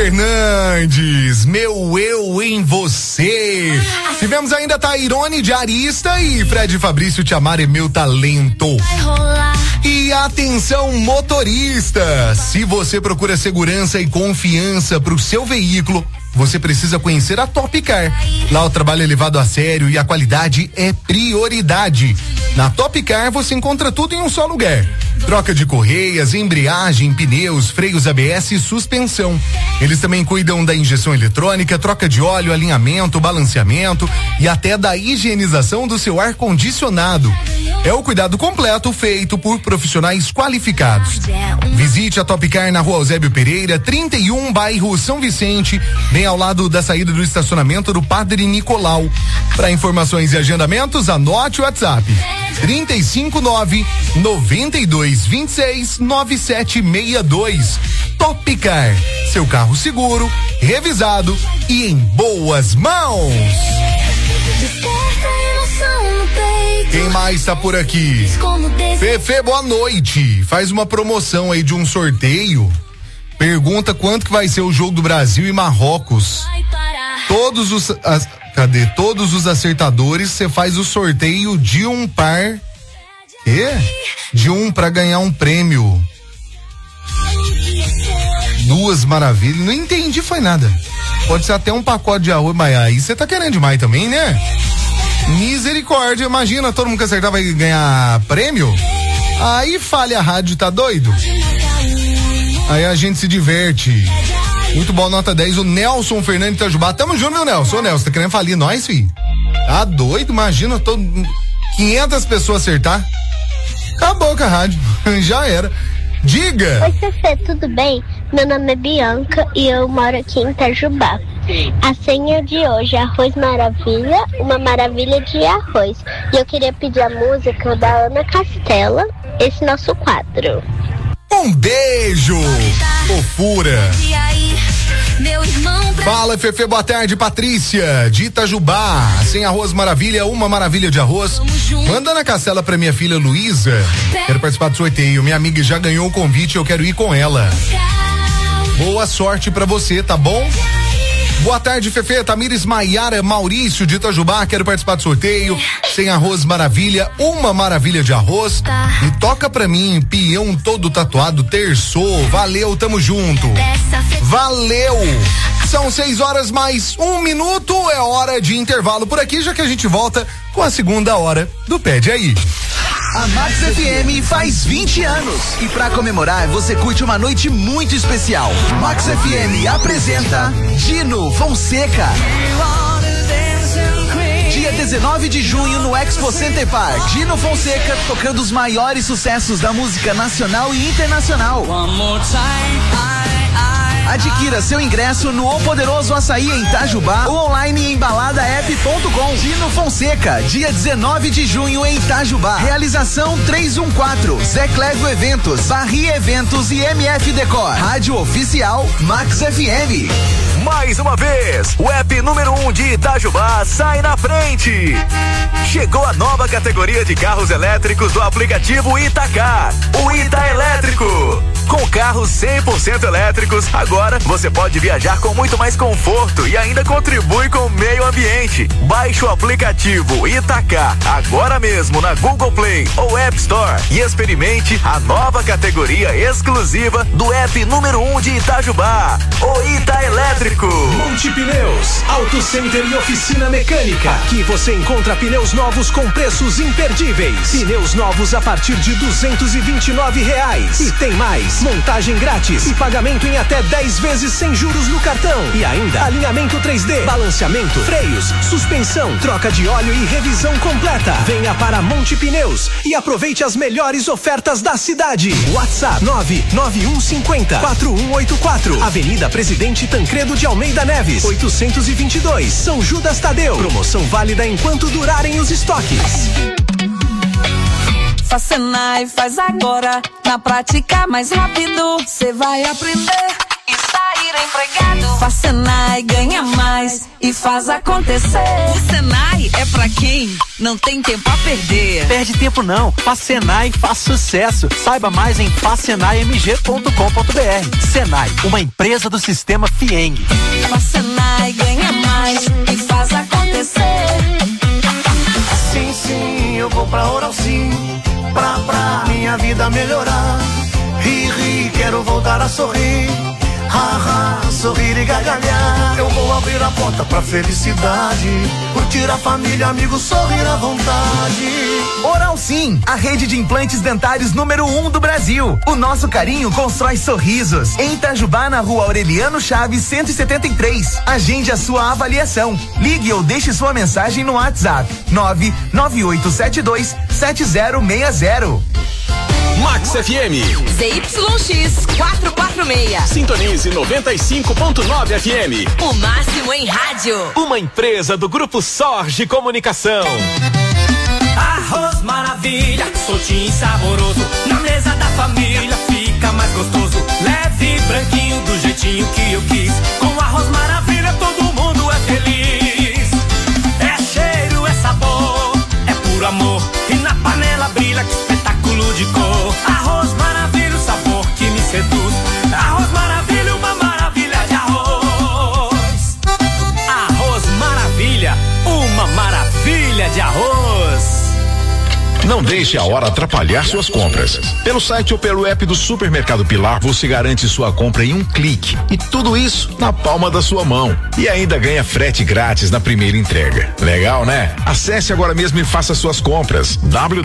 Fernandes, meu eu em você. Tivemos ainda Tairone Diarista e Fred Fabrício, Te Amar é Meu Talento. E atenção, motorista, se você procura segurança e confiança para o seu veículo, você precisa conhecer a Top Car. Lá o trabalho é levado a sério e a qualidade é prioridade. Na Top Car você encontra tudo em um só lugar. Troca de correias, embreagem, pneus, freios ABS e suspensão. Eles também cuidam da injeção eletrônica, troca de óleo, alinhamento, balanceamento e até da higienização do seu ar-condicionado. É o cuidado completo feito por profissionais qualificados. Visite a Top Car na Rua Eusébio Pereira, 31, bairro São Vicente, bem ao lado da saída do estacionamento do Padre Nicolau. Para informações e agendamentos, anote o WhatsApp: 359-9226-9762. Top Car, seu carro seguro, revisado e em boas mãos. Quem mais tá por aqui? Fefe, boa noite. Faz uma promoção aí de um sorteio. Pergunta quanto que vai ser o jogo do Brasil e Marrocos. Todos os acertadores, você faz o sorteio de um par. De um pra ganhar um prêmio. Duas maravilhas. Não entendi, foi nada. Pode ser até um pacote de arroz, mas aí você tá querendo demais também, né? Misericórdia, imagina, todo mundo que acertar vai ganhar prêmio? Aí falha a rádio, tá doido? Aí a gente se diverte. Muito bom, nota 10, o Nelson Fernandes Itajubá. Tamo junto, meu Nelson. Ô Nelson, tá querendo falir nós, filho? Tá doido? Imagina, 500 pessoas acertar. Acabou com a rádio, já era. Diga! Oi, Cecê, tudo bem? Meu nome é Bianca e eu moro aqui em Itajubá. A senha de hoje é Arroz Maravilha, uma maravilha de arroz. E eu queria pedir a música da Ana Castela, esse nosso quadro. Um beijo, fofura. Fala, Fefe, boa tarde, Patrícia, de Itajubá. Sem Arroz Maravilha, uma maravilha de arroz. Manda na Castela pra minha filha Luísa. Quero participar do sorteio. Minha amiga já ganhou o convite, eu quero ir com ela. Boa sorte pra você, tá bom? Boa tarde, Fefe, Tamires Maiara Maurício de Itajubá, quero participar do sorteio. Sem Arroz Maravilha, uma maravilha de arroz. E toca pra mim, peão todo tatuado, terçou. Valeu, tamo junto. Valeu. São 6 horas mais 1 minuto, é hora de intervalo por aqui, já que a gente volta com a segunda hora do Pede Aí. A Max FM faz 20 anos e pra comemorar você curte uma noite muito especial. Max FM apresenta Dino Fonseca. Dia 19 de junho no Expo Center Park. Dino Fonseca tocando os maiores sucessos da música nacional e internacional. Adquira seu ingresso no O Poderoso Açaí em Itajubá ou online em baladaep.com. Dino Fonseca, dia 19 de junho em Itajubá. Realização 314, Zé Clego Eventos, Barri Eventos e MF Decor. Rádio Oficial Max FM. Mais uma vez, o app número 1 de Itajubá sai na frente. Chegou a nova categoria de carros elétricos do aplicativo Itacar, o Ita Elétrico. Com carros 100% elétricos, agora você pode viajar com muito mais conforto e ainda contribui com o meio ambiente. Baixe o aplicativo Itacar agora mesmo na Google Play ou App Store e experimente a nova categoria exclusiva do app número 1 de Itajubá, o Ita Elétrico. Monte Pneus, Auto Center e oficina mecânica. Aqui você encontra pneus novos com preços imperdíveis. Pneus novos a partir de R$229. E tem mais, montagem grátis e pagamento em até 10 vezes sem juros no cartão. E ainda, alinhamento 3D, balanceamento, freios, suspensão, troca de óleo e revisão completa. Venha para Monte Pneus e aproveite as melhores ofertas da cidade. WhatsApp 99150-4184. Avenida Presidente Tancredo de Almeida Neves, 822, São Judas Tadeu. Promoção válida enquanto durarem os estoques. Faça Senai, faz agora, na prática mais rápido, cê vai aprender e sair empregado. Faz Senai, ganha mais e faz acontecer. O Senai é pra quem não tem tempo a perder. Perde tempo não, faz Senai, faz sucesso. Saiba mais em fazsenaimg.com.br. Senai, uma empresa do sistema Fieng. Faz Senai, ganha mais e faz acontecer. Sim, eu vou pra Oral Sim, pra minha vida melhorar. Ri, quero voltar a sorrir. Sorrir e gargalhar. Eu vou abrir a porta pra felicidade. Curtir a família, amigos, sorrir à vontade. Oral Sim, a rede de implantes dentários número 1 do Brasil. O nosso carinho constrói sorrisos. Em Itajubá, na rua Aureliano Chaves, 173. Agende a sua avaliação. Ligue ou deixe sua mensagem no WhatsApp 998727060. Max FM. ZYX 446. Sintonize 95.9 FM. O máximo em rádio. Uma empresa do Grupo Sorge Comunicação. Arroz maravilha, soltinho e saboroso. Na mesa da família fica mais gostoso. Leve, branquinho, do jeitinho que eu quis. Com arroz maravilha todo mundo é feliz. É cheiro, é sabor, é puro amor. E na panela brilha, que espetáculo de cor. Arroz maravilha, o sabor que me seduz. Arroz maravilha, uma maravilha de arroz. Arroz maravilha, uma maravilha de arroz. Não deixe a hora atrapalhar suas compras. Pelo site ou pelo app do Supermercado Pilar, você garante sua compra em um clique. E tudo isso na palma da sua mão. E ainda ganha frete grátis na primeira entrega. Legal, né? Acesse agora mesmo e faça suas compras.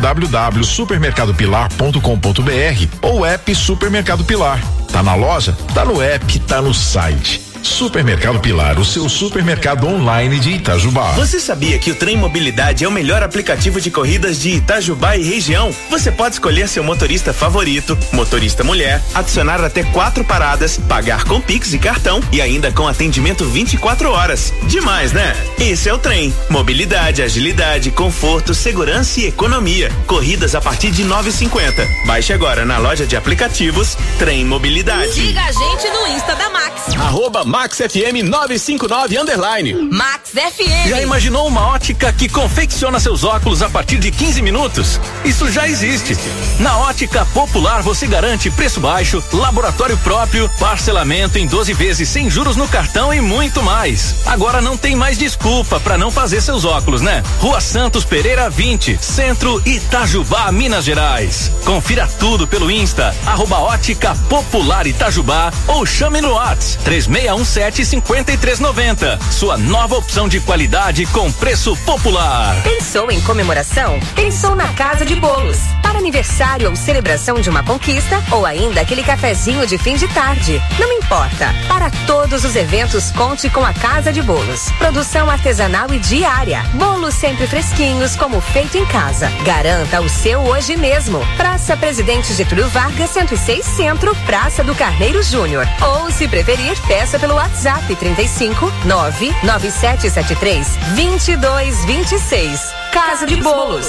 www.supermercadopilar.com.br ou app Supermercado Pilar. Tá na loja? Tá no app, tá no site. Supermercado Pilar, o seu supermercado online de Itajubá. Você sabia que o Trem Mobilidade é o melhor aplicativo de corridas de Itajubá e região? Você pode escolher seu motorista favorito, motorista mulher, adicionar até 4 paradas, pagar com Pix e cartão e ainda com atendimento 24 horas. Demais, né? Esse é o Trem. Mobilidade, agilidade, conforto, segurança e economia. Corridas a partir de 9,50. Baixe agora na loja de aplicativos Trem Mobilidade. Siga a gente no Insta da Max. Max FM 959 _ Max FM. Já imaginou uma ótica que confecciona seus óculos a partir de 15 minutos? Isso já existe. Na Ótica Popular você garante preço baixo, laboratório próprio, parcelamento em 12 vezes sem juros no cartão e muito mais. Agora não tem mais desculpa para não fazer seus óculos, né? Rua Santos Pereira 20, Centro, Itajubá, Minas Gerais. Confira tudo pelo Insta @Ótica Popular Itajubá ou chame no WhatsApp 3617-5390. Sua nova opção de qualidade com preço popular. Pensou em comemoração? Pensou na Casa de Bolos. Para aniversário ou celebração de uma conquista ou ainda aquele cafezinho de fim de tarde. Não importa. Para todos os eventos, conte com a Casa de Bolos. Produção artesanal e diária. Bolos sempre fresquinhos, como feito em casa. Garanta o seu hoje mesmo. Praça Presidente Getúlio Vargas, 106 Centro, Praça do Carneiro Júnior. Ou, se preferir, peça pelo WhatsApp 35 99773 2226. Casa de Bolos.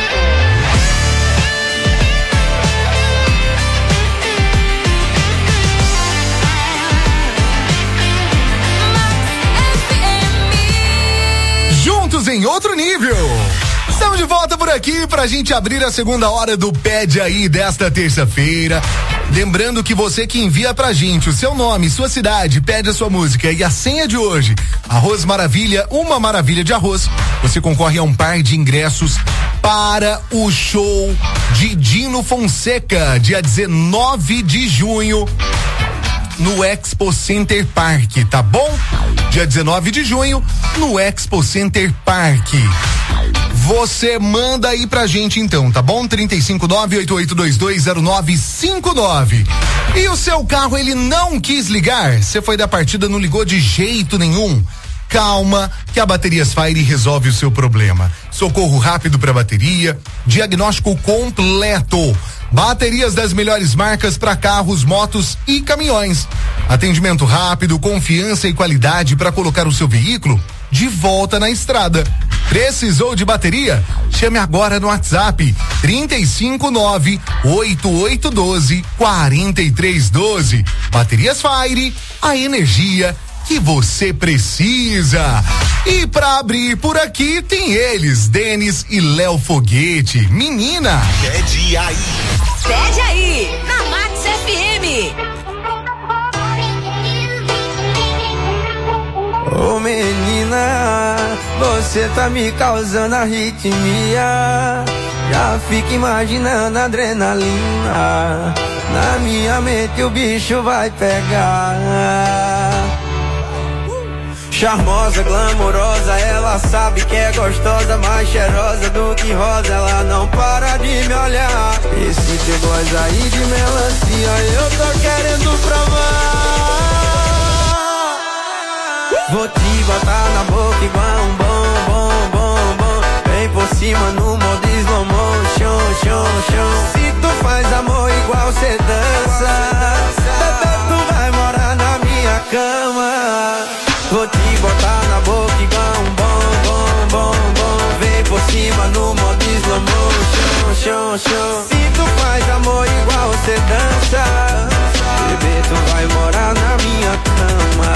Juntos em outro nível. Estamos de volta por aqui pra gente abrir a segunda hora do Pede Aí desta terça-feira. Lembrando que você que envia pra gente o seu nome, sua cidade, pede a sua música e a senha de hoje, Arroz Maravilha, uma maravilha de arroz, você concorre a um par de ingressos para o show de Dino Fonseca, dia 19 de junho. No Expo Center Park, tá bom? Dia 19 de junho, no Expo Center Park. Você manda aí pra gente então, tá bom? 359-8822-0959. E o seu carro, ele não quis ligar? Você foi da partida, não ligou de jeito nenhum? Calma, que a Baterias Fire resolve o seu problema. Socorro rápido pra bateria, diagnóstico completo. Baterias das melhores marcas para carros, motos e caminhões. Atendimento rápido, confiança e qualidade para colocar o seu veículo de volta na estrada. Precisou de bateria? Chame agora no WhatsApp 359-8812-4312. Baterias Fire, a energia que você precisa. E pra abrir por aqui tem eles, Denis e Léo Foguete. Menina, pede aí. Pede aí, na Max FM. Ô menina, você tá me causando arritmia. Já fico imaginando a adrenalina. Na minha mente o bicho vai pegar. Charmosa, glamourosa, ela sabe que é gostosa, mais cheirosa do que rosa, ela não para de me olhar. Esse teu gosto aí de melancia, eu tô querendo provar. Vou te botar na boca igual um bom. Vem por cima no modo slow motion, Se tu faz amor igual cê dança, bebê, tu vai morar na minha cama. Vou te botar na boca igual um bom. Vem por cima no modo slow motion, Se tu faz amor igual cê dança, bebê, tu vai morar na minha cama.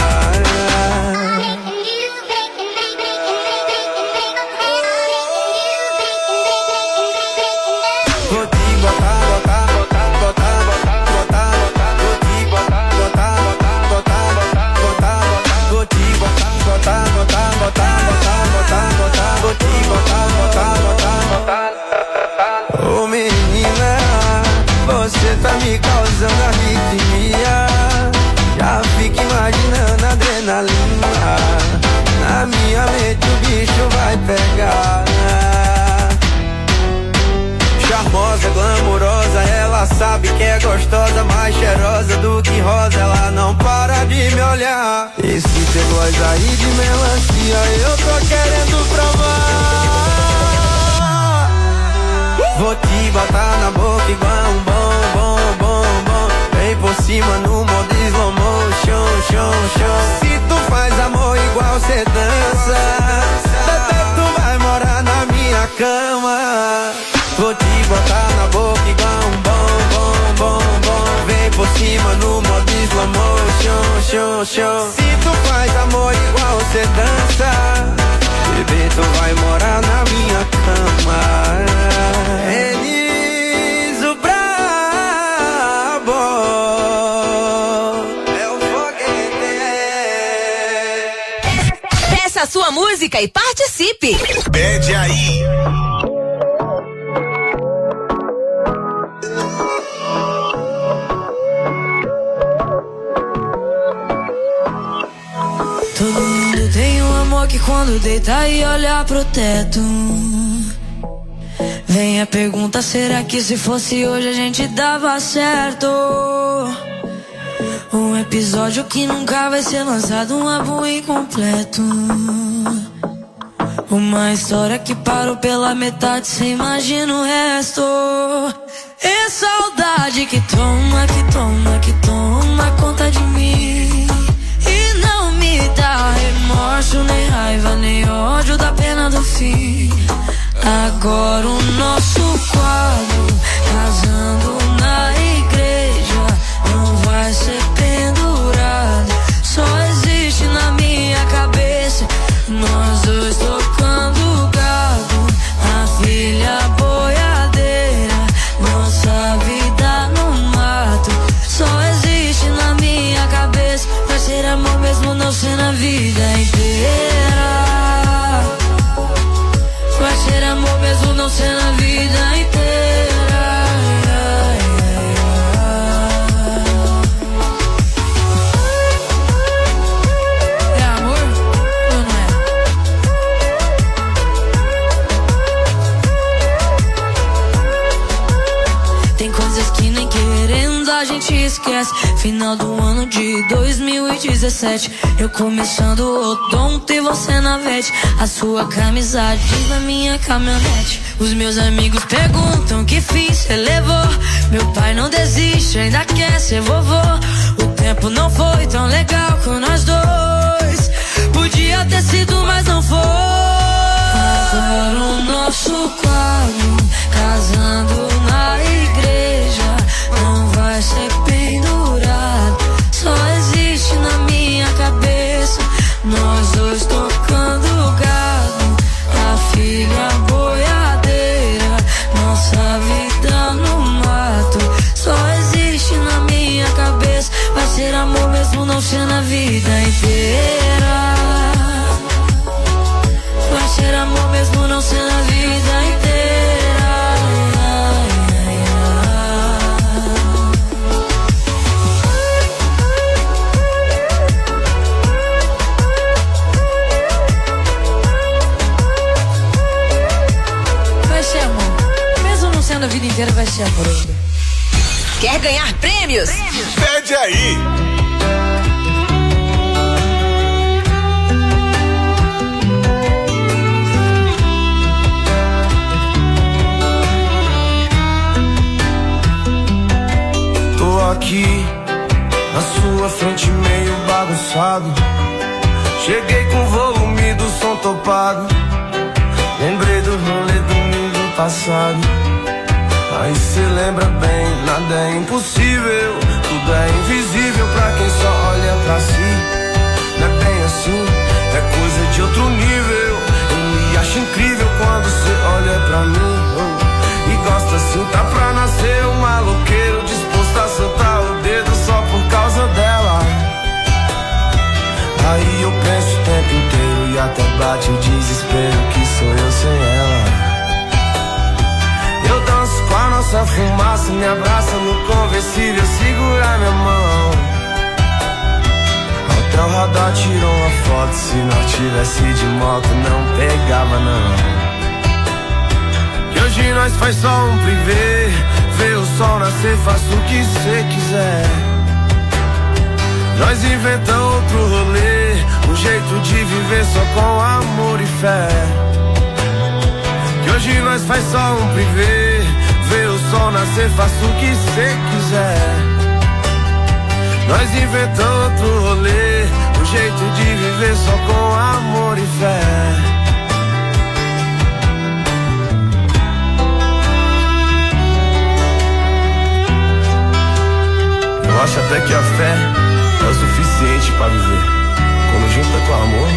Ô menina, você tá me causando arritmia. Já fico imaginando a adrenalina. Na minha mente o bicho vai pegar. Charmosa, glamourosa, ela sabe que é gostosa, mais cheirosa do que rosa, ela não para de me olhar. Esse teu gosto aí de melancia, eu tô querendo provar. Vou te botar na boca igual um bom. Vem por cima no modo slow motion, Se tu faz amor igual cê dança, bebê, tu vai morar na minha cama. Vou te botar na boca igual um bom. Vem por cima no modo slow motion, Se tu faz amor igual cê dança, bebê, tu vai morar na minha cama. Elis o brabo é o foguete. Peça a sua música e participe. Pede aí. Todo mundo tem um amor que quando deita e olha pro teto, vem a pergunta, será que se fosse hoje a gente dava certo? Um episódio que nunca vai ser lançado, um álbum incompleto. Uma história que parou pela metade, cê imagina o resto. É saudade que toma conta de mim. E não me dá remorso, nem raiva, nem ódio da pena do fim. Agora o nosso quadro, casando na igreja, não vai ser pendurado. Só existe na minha cabeça, nós dois tocando gado, a filha boiadeira, nossa vida no mato. Só existe na minha cabeça, vai ser amor mesmo não ser na vida inteira. Vai ser amor mesmo não ser na vida inteira. É amor ou não é? Tem coisas que nem querendo a gente esquece. Final do ano de 2017, eu começando o odonto e você na vete. A sua camisa jeans na minha caminhonete. Os meus amigos perguntam que fim cê levou. Meu pai não desiste, ainda quer ser vovô. O tempo não foi tão legal com nós dois. Podia ter sido, mas não foi. a vida inteira vai ser amoroso. Quer ganhar prêmios? Pede aí! Tô aqui na sua frente meio bagunçado. Cheguei com o volume do som topado. Lembrei do rolê domingo passado. Aí cê lembra bem, nada é impossível. Tudo é invisível pra quem só olha pra si. Não é bem assim, é coisa de outro nível. Eu me acho incrível quando cê olha pra mim. E gosta assim, tá pra nascer um maloqueiro disposto a soltar o dedo só por causa dela. Aí eu penso o tempo inteiro e até bate o desespero que sou eu sem ela. Eu danço com a nossa fumaça, me abraça no conversível, segura minha mão. Até o radar tirou uma foto, se nós tivesse de moto não pegava não. Que hoje nós faz só um privê, vê o sol nascer, faça o que cê quiser. Nós inventamos outro rolê, um jeito de viver só com amor e fé. Que hoje nós faz só um privê, vê o sol nascer, faça o que cê quiser. Nós inventamos outro rolê, um jeito de viver só com amor e fé. Eu acho até que a fé é o suficiente pra viver. Quando junta com amor,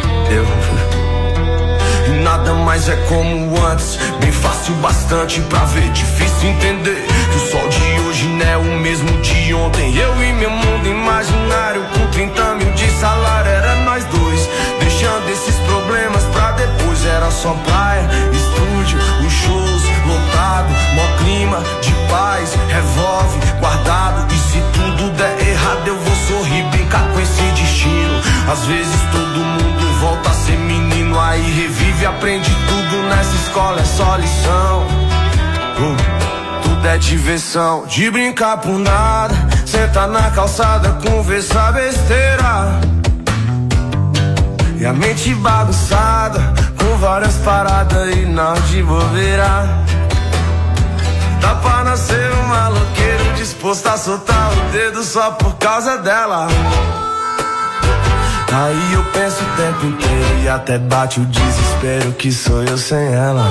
e nada mais é como antes. Bem fácil bastante pra ver, difícil entender que o sol de hoje não é o mesmo de ontem. Eu e meu mundo imaginário com 30 mil de salário, era nós dois, deixando esses problemas pra depois. Era só praia, estúdio, os shows lotado, mó clima de paz, revólver guardado. E se tudo der errado eu vou sorrir, brincar com esse destino. Às vezes todo mundo volta a ser menino, aí revive, aprende tudo nessa escola, é só lição. Tudo é diversão, de brincar por nada, sentar na calçada, conversar besteira. E a mente bagunçada, com várias paradas e nós de bobeira. Dá pra nascer um maloqueiro disposto a soltar o dedo só por causa dela. Aí eu penso o tempo inteiro e até bate o desespero que sou eu sem ela.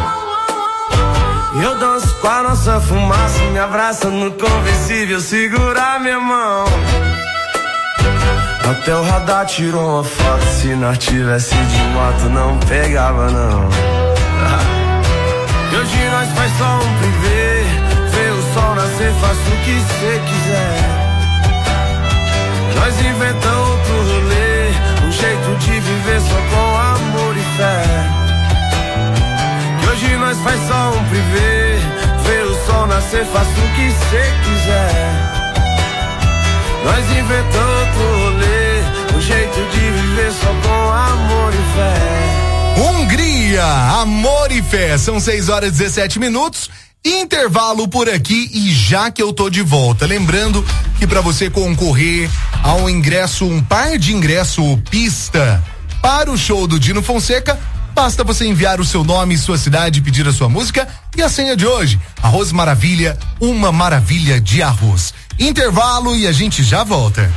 Eu danço com a nossa fumaça, me abraça no conversível, segura minha mão. Até o radar tirou uma foto, se nós tivesse de moto não pegava não. E hoje nós faz só um privê, vê o sol nascer, faça o que cê quiser. Nós inventamos outro rolê, um jeito de viver só com amor e fé. Que hoje nós faz só um privê, vê o sol nascer, faça o que cê quiser. Nós inventamos outro rolê, um jeito de viver só com amor e fé. Hungria, amor e fé, são 6h17. Intervalo por aqui e já que eu tô de volta, lembrando que para você concorrer ao ingresso, um par de ingresso pista para o show do Dino Fonseca, basta você enviar o seu nome e sua cidade, pedir a sua música e a senha de hoje, Arroz Maravilha, uma maravilha de arroz. Intervalo e a gente já volta.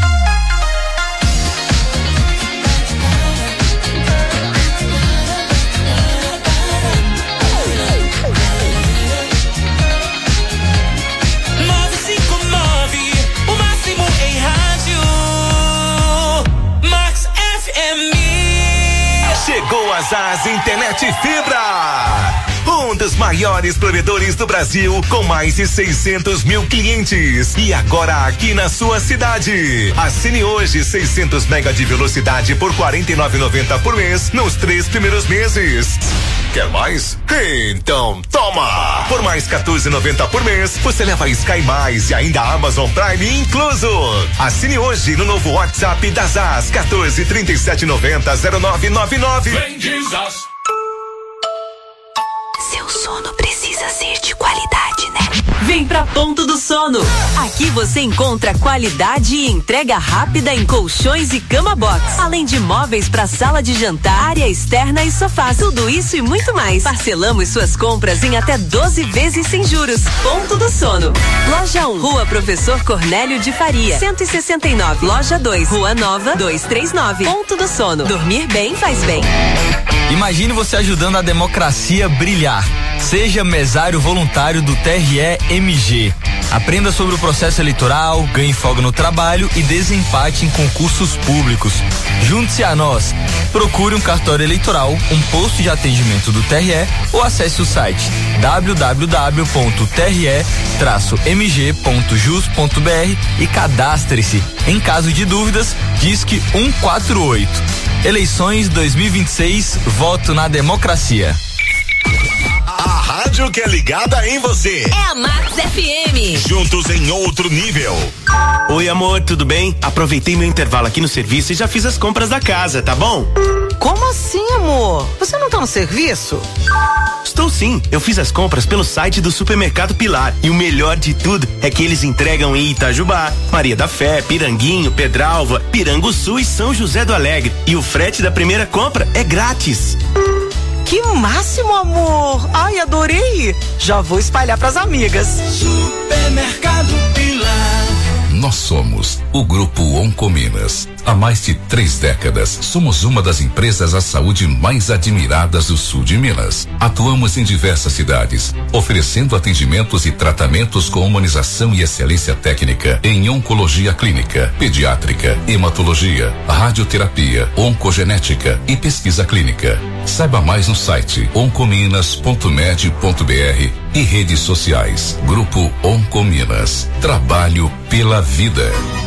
Chegou a Zaz Internet Fibra, um dos maiores provedores do Brasil, com mais de 600 mil clientes. E agora aqui na sua cidade. Assine hoje 600 mega de velocidade por R$ 49,90 por mês nos 3 primeiros meses. Quer mais? Então toma! Por mais R$ 14,90 por mês, você leva Sky Mais e ainda Amazon Prime incluso. Assine hoje no novo WhatsApp da Zaz, 14 37 90 0999. Seu sono precisa ser de Vem pra Ponto do Sono. Aqui você encontra qualidade e entrega rápida em colchões e cama box, além de móveis para sala de jantar, área externa e sofás. Tudo isso e muito mais. Parcelamos suas compras em até 12 vezes sem juros. Ponto do Sono. Loja 1, Rua Professor Cornélio de Faria, 169. Loja 2, Rua Nova, 239. Ponto do Sono. Dormir bem faz bem. Imagine você ajudando a democracia brilhar. Seja mesário voluntário do TRE-MG. Aprenda sobre o processo eleitoral, ganhe folga no trabalho e desempate em concursos públicos. Junte-se a nós. Procure um cartório eleitoral, um posto de atendimento do TRE ou acesse o site www.tre-mg.jus.br e cadastre-se. Em caso de dúvidas, disque 148. Eleições 2026, voto na democracia. A rádio que é ligada em você. É a Max FM. Juntos em outro nível. Oi, amor, tudo bem? Aproveitei meu intervalo aqui no serviço e já fiz as compras da casa, tá bom? Como assim, amor? Você não tá no serviço? Estou sim, eu fiz as compras pelo site do Supermercado Pilar e o melhor de tudo é que eles entregam em Itajubá, Maria da Fé, Piranguinho, Pedralva, Piranguçu e São José do Alegre, e o frete da primeira compra é grátis. Que máximo, amor! Ai, adorei! Já vou espalhar pras amigas. Supermercado Pilar. Nós somos o Grupo Oncominas. Há mais de 3 décadas, somos uma das empresas à saúde mais admiradas do sul de Minas. Atuamos em diversas cidades, oferecendo atendimentos e tratamentos com humanização e excelência técnica em oncologia clínica, pediátrica, hematologia, radioterapia, oncogenética e pesquisa clínica. Saiba mais no site oncominas.med.br e redes sociais. Grupo Oncominas. Trabalho pela vida.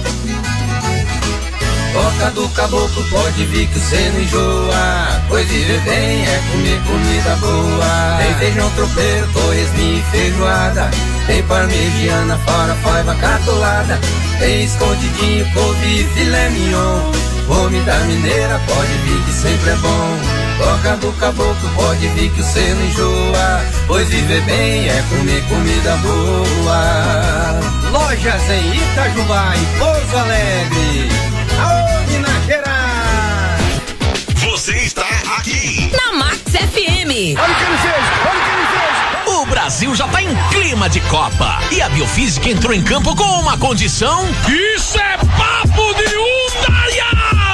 Toca do caboclo, pode vir que cê não enjoa. Pois viver bem é comer comida boa. Tem feijão tropeiro, torresminho e feijoada. Tem parmegiana, farofa, catolada. Tem escondidinho, couve e filé mignon. Comida mineira, pode vir que sempre é bom. Toca do caboclo, pode vir que cê não enjoa. Pois viver bem é comer comida boa. Lojas em Itajubá e Pouso Alegre. Aô, Minas Gerais! Você está aqui na Max FM. Olha o que ele fez! Olha o que ele fez! O Brasil já tá em clima de Copa e a Biofísica entrou em campo com uma condição. Isso é papo de Undaia!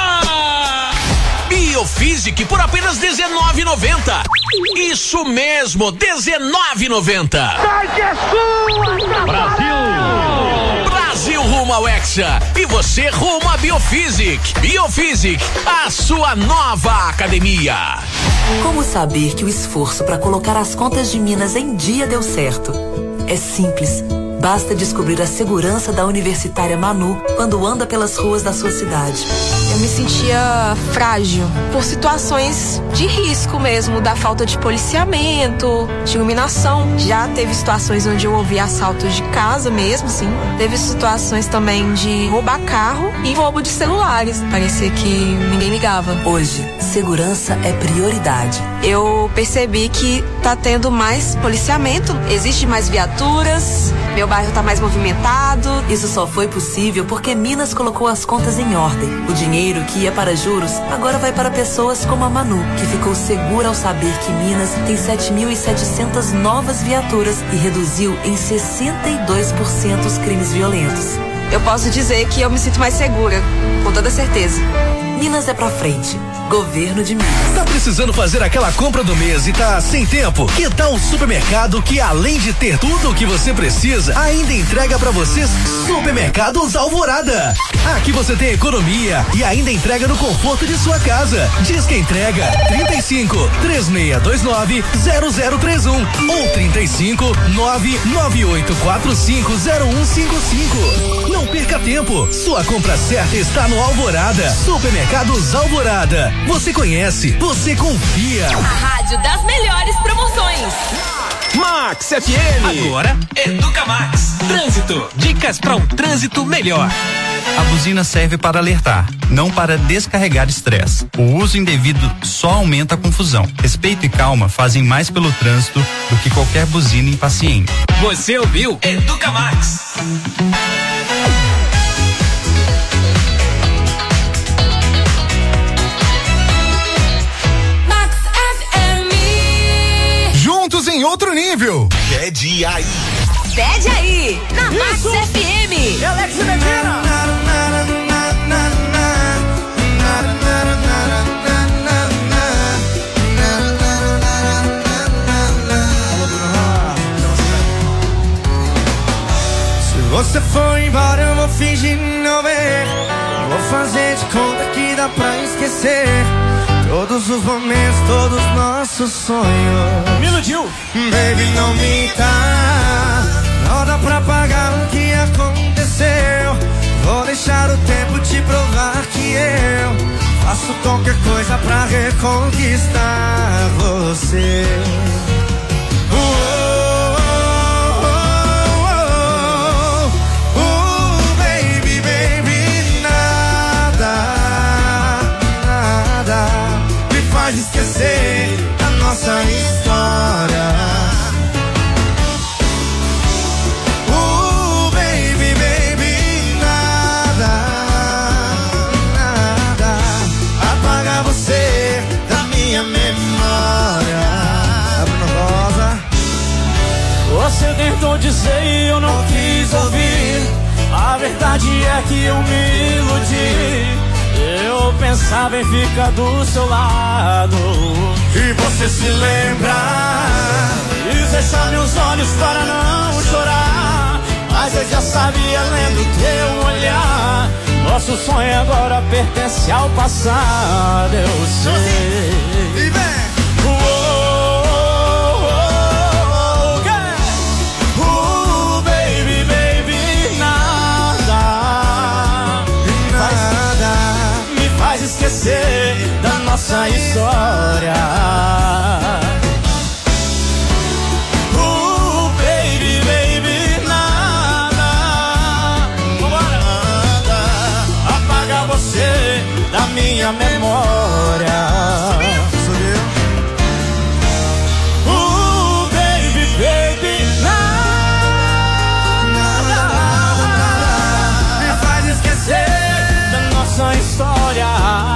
Biofísica por apenas R$19,90. Isso mesmo, R$19,90. Sai que é sua! Brasil! Brasil rumo ao Hexa e você rumo a Biofísica. Biofísica, a sua nova academia. Como saber que o esforço para colocar as contas de Minas em dia deu certo? É simples. Basta descobrir a segurança da Universitária Manu quando anda pelas ruas da sua cidade. Eu me sentia frágil por situações de risco mesmo, da falta de policiamento, de iluminação. Já teve situações onde eu ouvi assaltos de casa mesmo, sim. Teve situações também de roubar carro e roubo de celulares. Parecia que ninguém ligava. Hoje, segurança é prioridade. Eu percebi que tá tendo mais policiamento, existe mais viaturas, meu bairro tá mais movimentado. Isso só foi possível porque Minas colocou as contas em ordem. O dinheiro que ia para juros agora vai para pessoas como a Manu, que ficou segura ao saber que Minas tem 7.700 novas viaturas e reduziu em 62% os crimes violentos. Eu posso dizer que eu me sinto mais segura, com toda certeza. Minas é pra frente. Governo de Minas. Tá precisando fazer aquela compra do mês e tá sem tempo? Que tal o supermercado que, além de ter tudo o que você precisa, ainda entrega pra vocês? Supermercados Alvorada. Aqui você tem economia e ainda entrega no conforto de sua casa. Diz que entrega 35 3629 0031 ou 35 99845 0155. Não perca tempo. Sua compra certa está no Alvorada. Supermercados Alvorada. Você conhece, você confia. A rádio das melhores promoções. Max FM. Agora, Educa Max. Trânsito. Dicas para um trânsito melhor. A buzina serve para alertar, não para descarregar estresse. O uso indevido só aumenta a confusão. Respeito e calma fazem mais pelo trânsito do que qualquer buzina impaciente. Você ouviu Educa Max. Juntos em outro nível. Pede aí. Pede aí, na Max FM. Alex Medina. Se você for embora, eu vou fingir não ver. Vou fazer de conta que dá pra esquecer todos os momentos, todos os nossos sonhos. Me iludiu. Baby, não minta. Não dá pra pagar o que aconteceu. Vou deixar o tempo te provar que eu faço qualquer coisa pra reconquistar você. Baby, baby, nada me faz esquecer a nossa história. Você tentou dizer e eu não quis ouvir. A verdade é que eu me iludi. Eu pensava em ficar do seu lado. E você se lembra? Quis fechar meus olhos para não chorar, mas eu já sabia lendo teu olhar. Nosso sonho agora pertence ao passado, eu sei. E vem! Esquecer da nossa história. Baby, baby, nada. Nada apaga você da minha memória. Baby, baby, nada me faz esquecer da nossa história.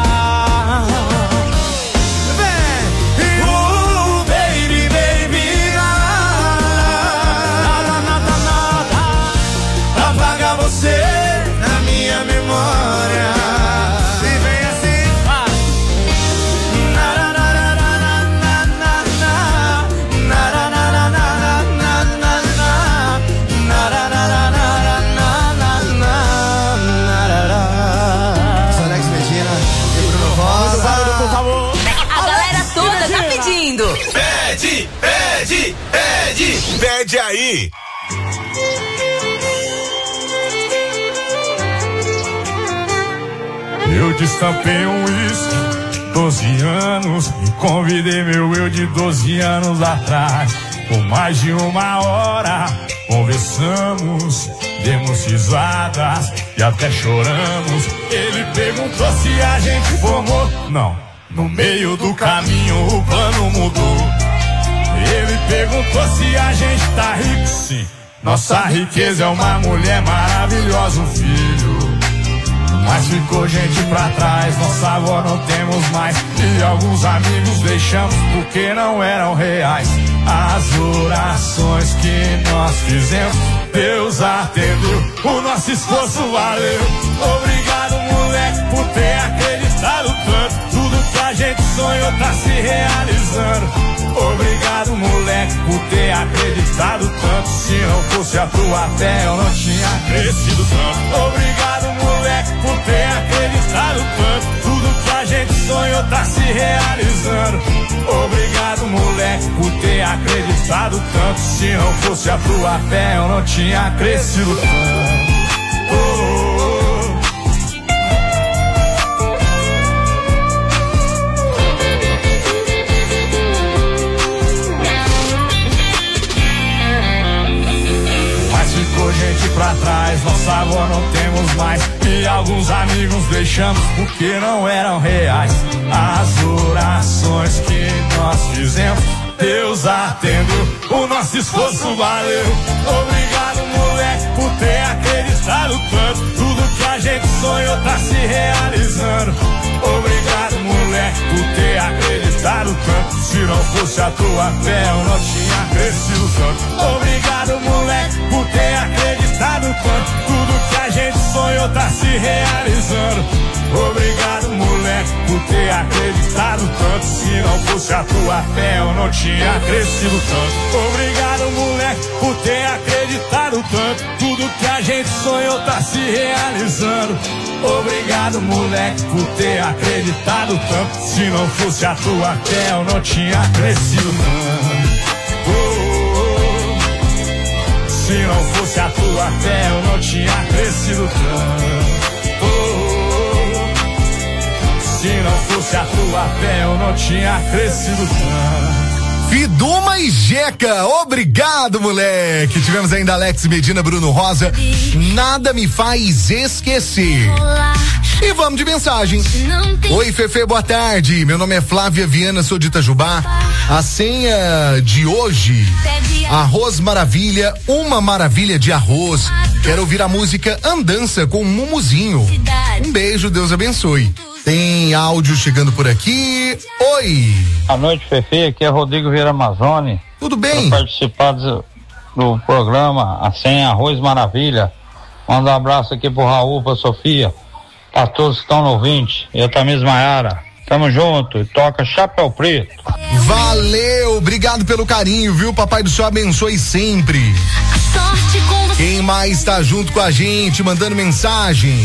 Pede aí. Eu destampei um uísque, 12 anos, e convidei meu eu de 12 anos atrás. Por mais de 1 hora conversamos, demos risadas e até choramos. Ele perguntou se a gente formou. Não, no meio do caminho o plano mudou. Ele perguntou se a gente tá rico, sim. Nossa riqueza é uma mulher maravilhosa, um filho. Mas ficou gente pra trás, nossa avó não temos mais. E alguns amigos deixamos porque não eram reais. As orações que nós fizemos, Deus atendeu, o nosso esforço valeu. Obrigado, moleque, por ter acreditado tanto. Tudo que a gente sonhou tá se realizando. Obrigado, moleque, por ter acreditado tanto. Se não fosse a tua fé, eu não tinha crescido tanto. Obrigado, moleque, por ter acreditado tanto. Tudo que a gente sonhou tá se realizando. Obrigado, moleque, por ter acreditado tanto. Se não fosse a tua fé, eu não tinha crescido tanto. Gente pra trás, nossa avó não temos mais. E Alguns amigos deixamos porque não eram reais. As orações que nós fizemos, Deus atendeu, o nosso esforço valeu. Obrigado, moleque, por ter acreditado tanto. Tudo que a gente sonhou tá se realizando. Obrigado, moleque, por ter acreditado tanto. Se não fosse a tua fé, eu não tinha crescido tanto. Obrigado, moleque, por ter acreditado tanto. Tudo que a gente sonhou tá se realizando. Obrigado, moleque, por ter acreditado tanto. Se não fosse a tua fé, eu não tinha crescido tanto. Obrigado, moleque, por ter acreditado tanto. Tudo que a gente sonhou tá se realizando. Obrigado, moleque, por ter acreditado tanto. Se não fosse a tua fé, eu não tinha crescido tanto. Se não fosse a tua fé, eu não tinha crescido tanto. Se não fosse a tua fé, eu não tinha crescido tanto. Fiduma e Jeca, obrigado, moleque. Tivemos ainda Alex Medina, Bruno Rosa, Nada Me Faz Esquecer. E vamos de mensagem. Oi, Fefe, boa tarde. Meu nome é Flávia Viana, sou de Itajubá. A senha de hoje: arroz maravilha, uma maravilha de arroz. Quero ouvir a música Andança com Mumuzinho. Um beijo, Deus abençoe. Tem áudio chegando por aqui. Oi. Boa noite, Fefe. Aqui é Rodrigo Vieira Amazônia. Tudo bem? Quero participar do programa A Senha Arroz Maravilha. Manda um abraço aqui pro Raul, pra Sofia, pra todos que estão no ouvinte. E a Tamires Maiara. Tamo junto. E toca Chapéu Preto. Valeu, obrigado pelo carinho, viu? Papai do Céu abençoe sempre. Quem mais tá junto com a gente, mandando mensagem?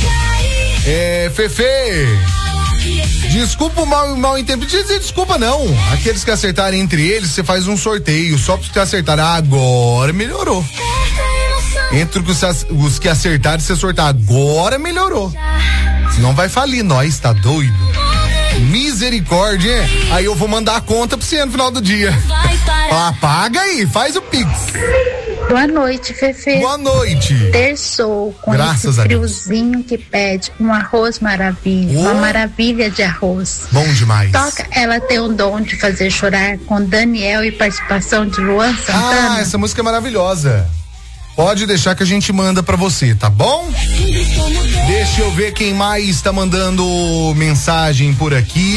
Fefe, desculpa o mal entendido. Desculpa não. Aqueles que acertarem entre eles, você faz um sorteio só para os que acertarem. Agora melhorou. Entre os que acertarem, você sortar. Agora melhorou. Senão vai falir nós, tá doido? Misericórdia. Aí eu vou mandar a conta pra você no final do dia. Paga aí, faz o Pix. Boa noite, Fefe. Boa noite. Terçou com Graças esse friozinho que pede um arroz maravilha, uma maravilha de arroz. Bom demais. Toca Ela Tem o Dom de Fazer Chorar com Daniel e participação de Luan Santana. Ah, essa música é maravilhosa. Pode deixar que a gente manda pra você, tá bom? Deixa eu ver quem mais tá mandando mensagem por aqui.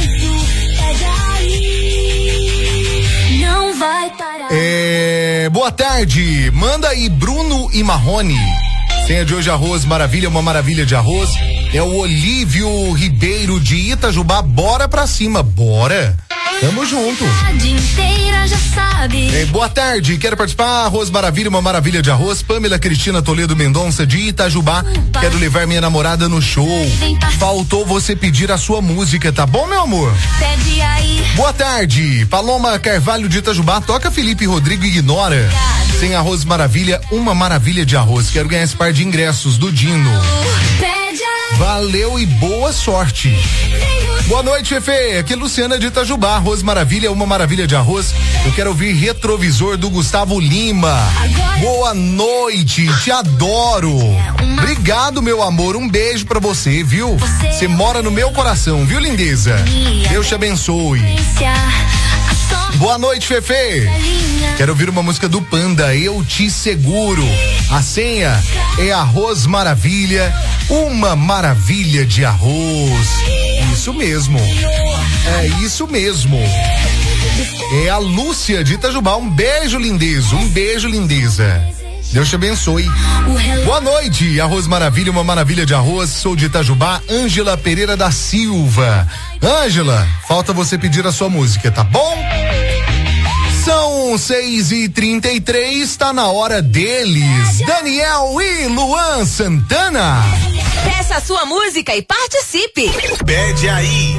Não vai parar. Boa tarde, manda aí Bruno e Marrone. Senha de hoje, arroz maravilha, uma maravilha de arroz. É o Olívio Ribeiro de Itajubá. Bora pra cima, bora. Tamo junto. Inteira já sabe. Boa tarde, quero participar. Arroz maravilha, uma maravilha de arroz. Pamela Cristina Toledo Mendonça de Itajubá. Quero levar minha namorada no show. Faltou você pedir a sua música, tá bom, meu amor? Pede aí. Boa tarde, Paloma Carvalho de Itajubá. Toca Felipe Rodrigo Ignora. Sem arroz maravilha, uma maravilha de arroz. Quero ganhar esse par de ingressos do Dino. Valeu e boa sorte. Boa noite, Fefe. Aqui é Luciana de Itajubá. Arroz maravilha, uma maravilha de arroz. Eu quero ouvir Retrovisor do Gustavo Lima. Boa noite, te adoro. Obrigado, meu amor. Um beijo pra você, viu? Você mora no meu coração, viu, lindeza? Deus te abençoe. Boa noite, Fefe. Quero ouvir uma música do Panda, Eu Te Seguro. A senha é arroz maravilha, uma maravilha de arroz. Isso mesmo. É isso mesmo. É a Lúcia de Itajubá. Um beijo, lindeza. Um beijo, lindeza. Deus te abençoe. Boa noite, arroz maravilha, uma maravilha de arroz. Sou de Itajubá, Ângela Pereira da Silva. Ângela, falta você pedir a sua música, tá bom? São 6h33, tá na hora deles. Daniel e Luan Santana. Peça a sua música e participe. Pede aí.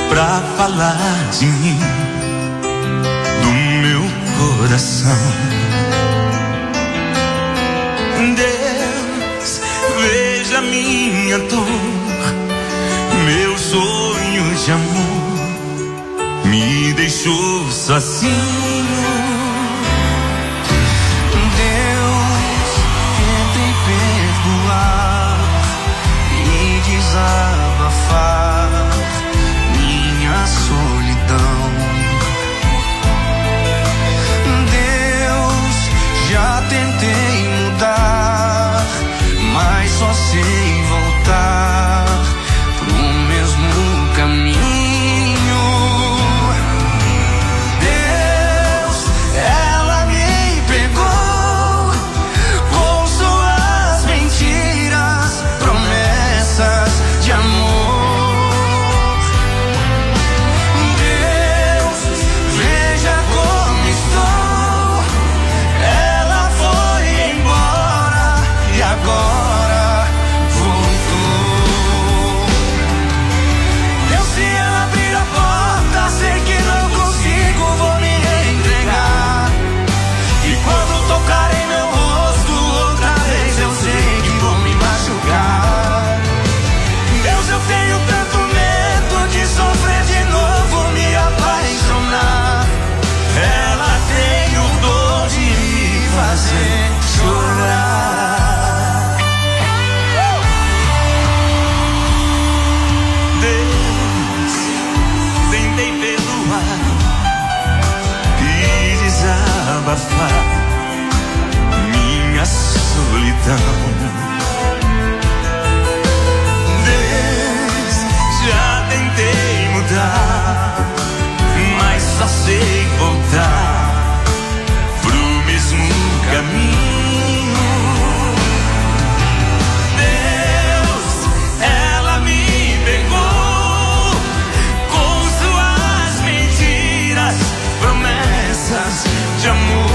pra falar de mim, do meu coração. Deus, veja minha dor, meu sonho de amor me deixou sozinho. Deus, tentei perdoar e desabafar minha solidão. Deus, já tentei mudar, mas só sei voltar pro mesmo caminho. Minha solidão. Deus, já tentei mudar, mas só sei voltar pro mesmo caminho. Deus, ela me pegou com suas mentiras, promessas de amor.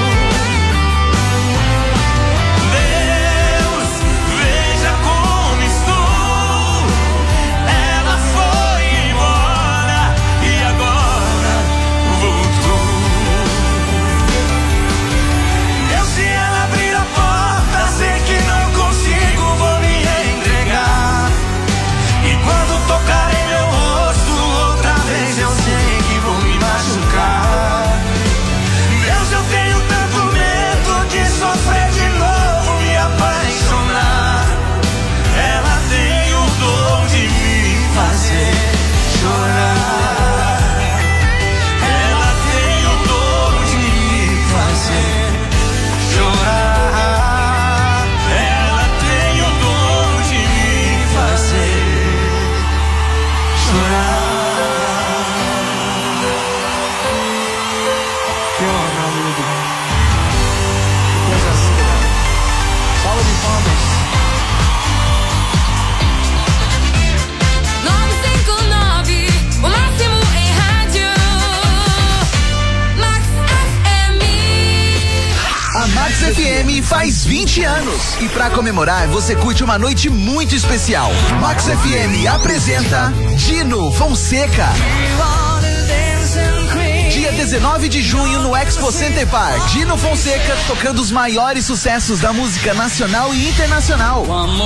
FM faz 20 anos e pra comemorar você curte uma noite muito especial. Max FM apresenta Dino Fonseca. Dia 19 de junho no Expo Center Park. Dino Fonseca tocando os maiores sucessos da música nacional e internacional.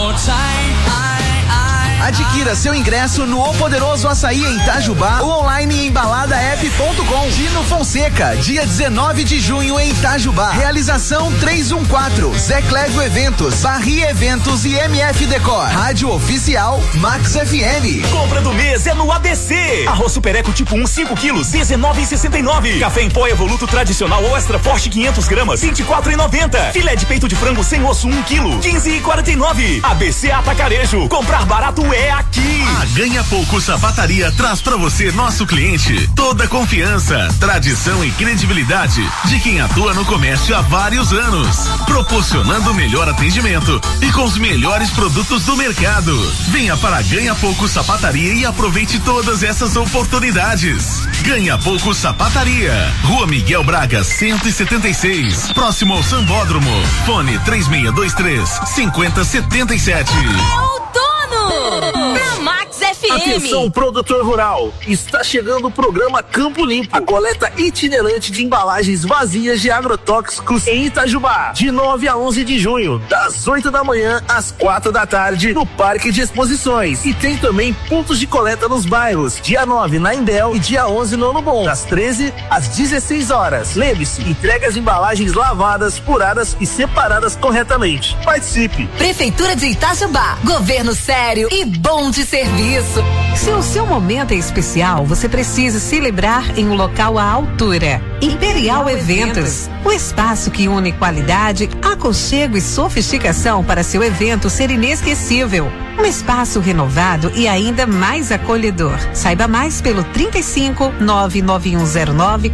Adquira seu ingresso no O Poderoso Açaí em Itajubá ou online em baladaep.com. Dino Fonseca, dia 19 de junho em Itajubá. Realização 314, Zé Clégio Eventos, Barri Eventos e MF Decor. Rádio Oficial Max FM. Compra do mês é no ABC. Arroz Super Eco tipo 1, 5 quilos, R$19,69. Café em pó Evoluto tradicional ou extra forte 500 gramas, R$24,90. Filé de peito de frango sem osso 1 quilo, R$15,49. ABC Atacarejo. Comprar barato é aqui. A Ganha Pouco Sapataria traz pra você, nosso cliente, toda a confiança, tradição e credibilidade de quem atua no comércio há vários anos, proporcionando o melhor atendimento e com os melhores produtos do mercado. Venha para a Ganha Pouco Sapataria e aproveite todas essas oportunidades. Ganha Pouco Sapataria, Rua Miguel Braga 176, próximo ao Sambódromo. Fone 3623-5077. É outono! Na Max FM. FM. Atenção, produtor rural. Está chegando o programa Campo Limpo. A coleta itinerante de embalagens vazias de agrotóxicos em Itajubá. De 9 a 11 de junho, das 8 da manhã às 4 da tarde, no Parque de Exposições. E tem também pontos de coleta nos bairros. Dia 9 na Imbel e dia 11 no Ano Bom, das 13 às 16 horas. Lembre-se, entregue as embalagens lavadas, furadas e separadas corretamente. Participe. Prefeitura de Itajubá, governo sério e bom de serviço. Se o seu momento é especial, você precisa celebrar em um local à altura. Imperial Eventos, o espaço que une qualidade, aconchego e sofisticação para seu evento ser inesquecível. Um espaço renovado e ainda mais acolhedor. Saiba mais pelo 35 99109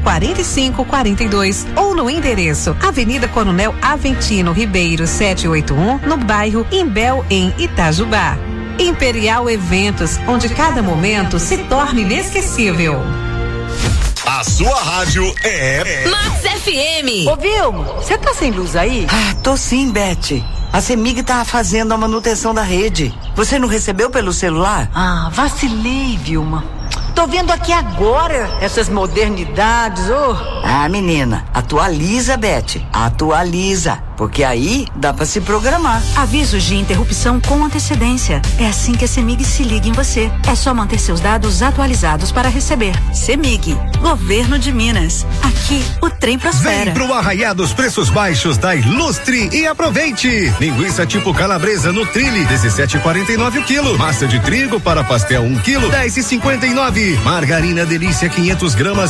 4542 ou no endereço Avenida Coronel Aventino Ribeiro 781, no bairro Imbel, em Itajubá. Imperial Eventos, onde cada momento se torna inesquecível. A sua rádio é Max FM. Ô Vilmo, você tá sem luz aí? Ah, tô sim, Beth. A CEMIG tá fazendo a manutenção da rede. Você não recebeu pelo celular? Ah, vacilei, Vilma. Tô vendo aqui agora essas modernidades, Ah, menina, atualiza, Beth. Atualiza. Porque aí dá pra se programar. Avisos de interrupção com antecedência. É assim que a CEMIG se liga em você. É só manter seus dados atualizados para receber. CEMIG, Governo de Minas. Aqui o trem prospera. Vem pro arraiá dos preços baixos da Ilustre e aproveite. Linguiça tipo calabresa no trilho, 17,49 o quilo. Massa de trigo para pastel 1 quilo, 10,59. Margarina Delícia 500 gramas,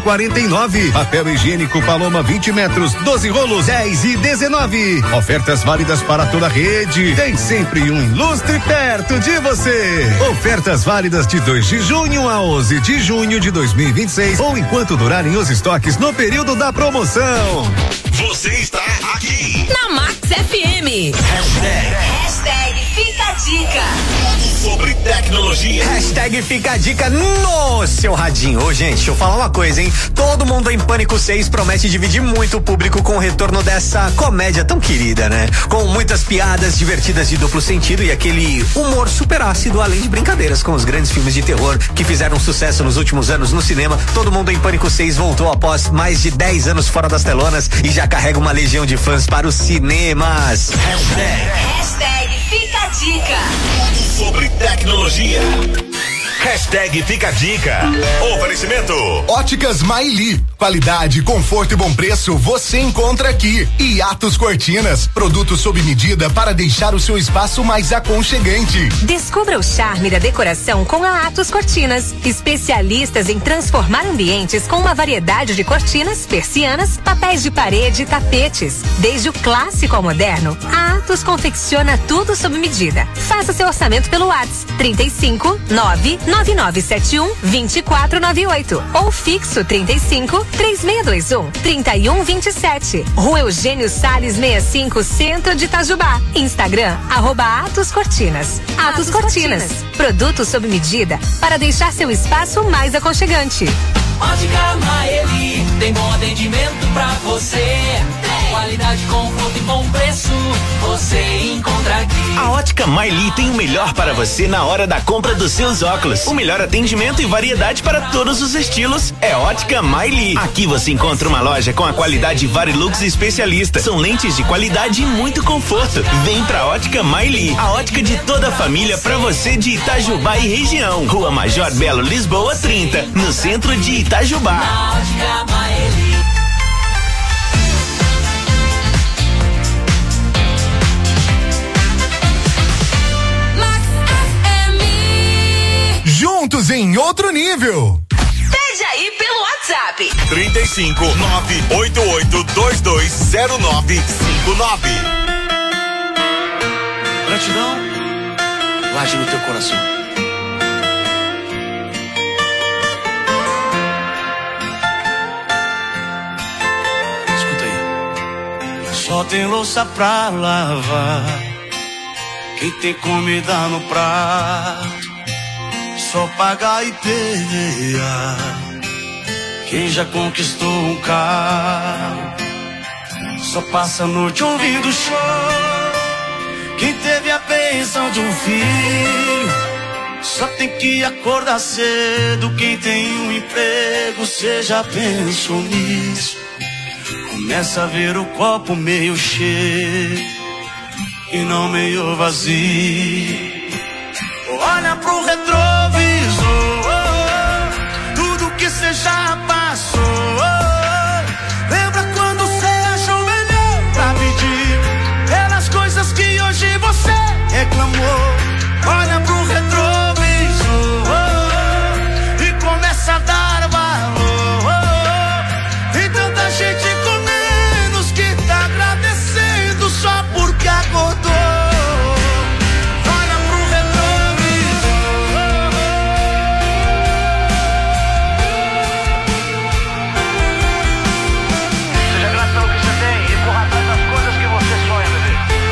7,49. Papel higiênico Paloma 20 metros, 12 rolos, 10,19. Ofertas válidas para toda a rede. Tem sempre um Ilustre perto de você. Ofertas válidas de 2 de junho a 11 de junho de 2026 ou enquanto durarem os estoques no período da promoção. Você está aqui na Max FM. Hashtag Fica a Dica. Sobre tecnologia. Hashtag Fica a Dica no seu radinho. Ô, gente, deixa eu falar uma coisa, hein? Todo Mundo em Pânico 6 promete dividir muito o público com o retorno dessa comédia tão querida, né? Com muitas piadas divertidas de duplo sentido e aquele humor super ácido, além de brincadeiras com os grandes filmes de terror que fizeram sucesso nos últimos anos no cinema. Todo Mundo em Pânico 6 voltou após mais de 10 anos fora das telonas e já carrega uma legião de fãs para os cinemas. Hashtag Fica a Dica. Sobre tecnologia. Hashtag Fica a Dica. Oferecimento Óticas Maili. Qualidade, conforto e bom preço você encontra aqui. E Atos Cortinas. Produtos sob medida para deixar o seu espaço mais aconchegante. Descubra o charme da decoração com a Atos Cortinas. Especialistas em transformar ambientes com uma variedade de cortinas, persianas, papéis de parede e tapetes. Desde o clássico ao moderno, a Atos confecciona tudo sob medida. Faça seu orçamento pelo WhatsApp 35 99971 2498 ou fixo 35 3621 3127. Rua Eugênio Salles 65, Centro de Itajubá. Instagram @Atos Cortinas. Atos Cortinas. Produtos sob medida para deixar seu espaço mais aconchegante. Ótica Maeli tem bom atendimento pra você. Qualidade, conforto e bom preço você encontra aqui. A Ótica Maeli tem o melhor para você na hora da compra dos seus óculos. O melhor atendimento e variedade para todos os estilos é Ótica Maeli. Aqui você encontra uma loja com a qualidade Varilux especialista. São lentes de qualidade e muito conforto. Vem pra Ótica Maeli, a ótica de toda a família pra você de Itajubá e região. Rua Major Belo Lisboa 30, no centro de Itajubá. Na Ótica Maeli. Juntos em outro nível. Pede aí pelo WhatsApp. 35 988220959. Gratidão, guarde no teu coração. Escuta aí. Só tem louça pra lavar, quem tem comida no prato, só pagar e perder. Quem já conquistou um carro, só passa a noite ouvindo choro. Quem teve a bênção de um filho, Só tem que acordar cedo. Quem tem um emprego, cê já pensou nisso? Começa a ver o copo meio cheio e não meio vazio. Olha pro retrovisor, tudo que cê já passou. Lembra quando cê achou melhor pra pedir pelas coisas que hoje você reclamou? Olha pro retrovisor e começa a dar valor. Tem tanta gente com menos que tá agradecendo só porque acordou. Olha pro retrovisor. Seja grato pelo que você tem e corra atrás das coisas que você sonha, bebê.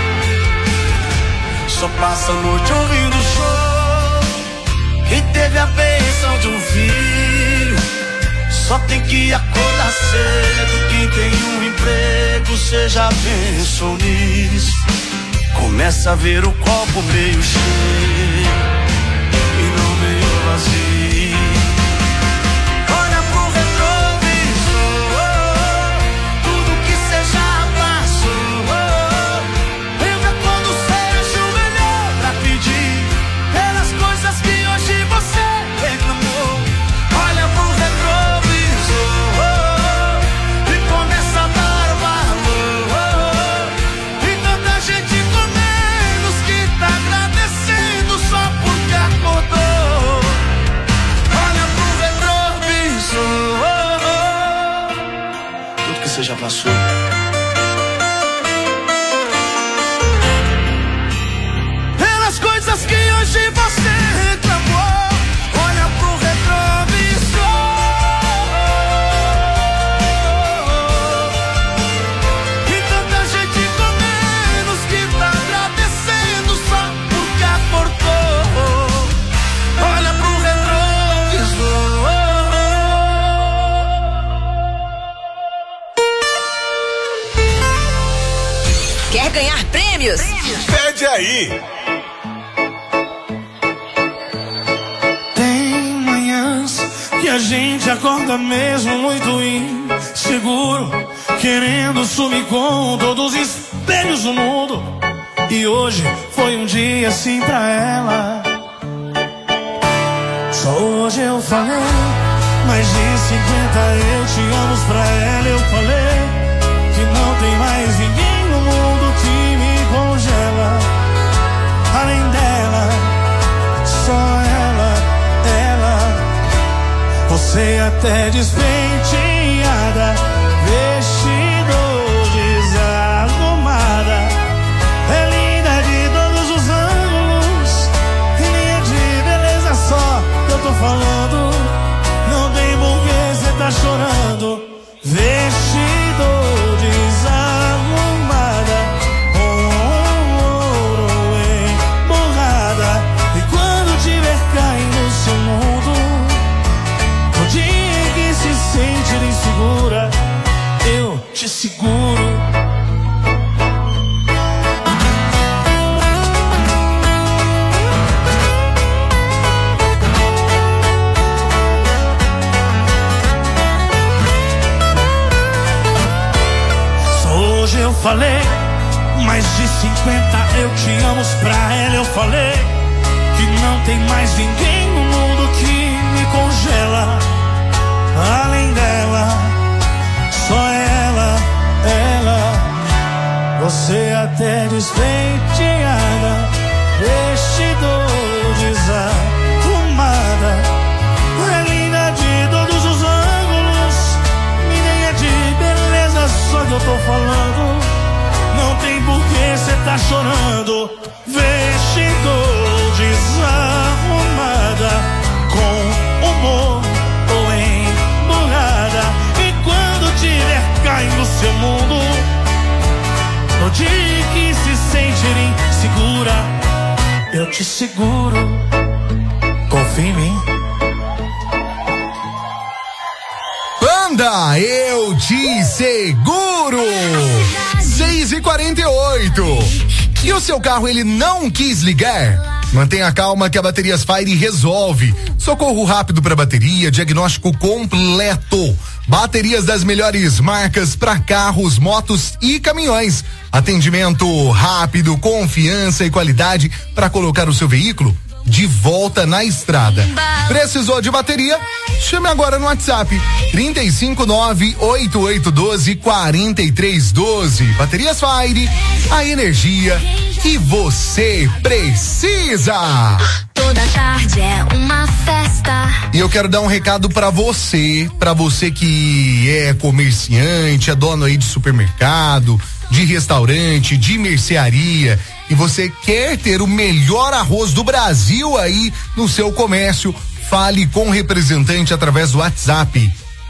Só passa a noite ouvindo show e teve a bênção de um filho. Só tem que acordar cedo. Quem tem um emprego, cê já pensou nisso? Começa a ver o copo meio cheio e não meio vazio. Olha pro retrovisor, tudo que cê já passou. Lembra quando cê achou melhor pra pedir pelas coisas que hoje você reclamou? Olha pro retrovisor e começa a dar valor. Tem tanta gente com menos que tá agradecendo só porque acordou. Olha pro retrovisor, tudo que você já passou. Pelas coisas que hoje você reclamou. Olha pro retrovisor e tanta gente com menos que tá agradecendo só porque acordou. Olha pro retrovisor. Quer ganhar prêmios? Pede aí. Tem manhãs que a gente acorda mesmo muito inseguro, querendo sumir com todos os espelhos do mundo. E hoje foi um dia assim pra ela. Só hoje eu falei mais de 50 eu te amo pra ela. Eu falei que não tem mais ninguém no mundo que me congela. Além dela, só ela. Você até despenteada, vestido desarrumada, é linda de todos os ângulos, e nem é de beleza só que eu tô falando. Não tem porquê cê tá chorando. Vestido desarrumada, com ouro emborrada, e quando tiver caindo no seu mundo, no dia que se sentir insegura, eu te seguro. Hoje eu falei mais de 50 eu te amo pra ela. Eu falei que não tem mais ninguém no mundo que me congela. Além dela, só ela. Você até despenteada, vestido desarrumada, é linda de todos os ângulos, nem é de beleza só que eu tô falando. Não tem porquê cê tá chorando. Vestido desarrumada, com humor ou emburrada, e quando tiver caindo no seu mundo, no dia que se sentir insegura, eu te seguro. Confia em mim. Banda, eu te seguro. 6h48. E o seu carro ele não quis ligar? Mantenha calma que a Baterias Fire resolve. Socorro rápido para bateria, diagnóstico completo. Baterias das melhores marcas para carros, motos e caminhões. Atendimento rápido, confiança e qualidade para colocar o seu veículo de volta na estrada. Precisou de bateria? Chame agora no WhatsApp 359-8812-4312. Baterias Fire, a energia que você precisa. Toda tarde é uma festa. E eu quero dar um recado para você que é comerciante, é dono aí de supermercado, de restaurante, de mercearia, e você quer ter o melhor arroz do Brasil aí no seu comércio. Fale com o representante através do WhatsApp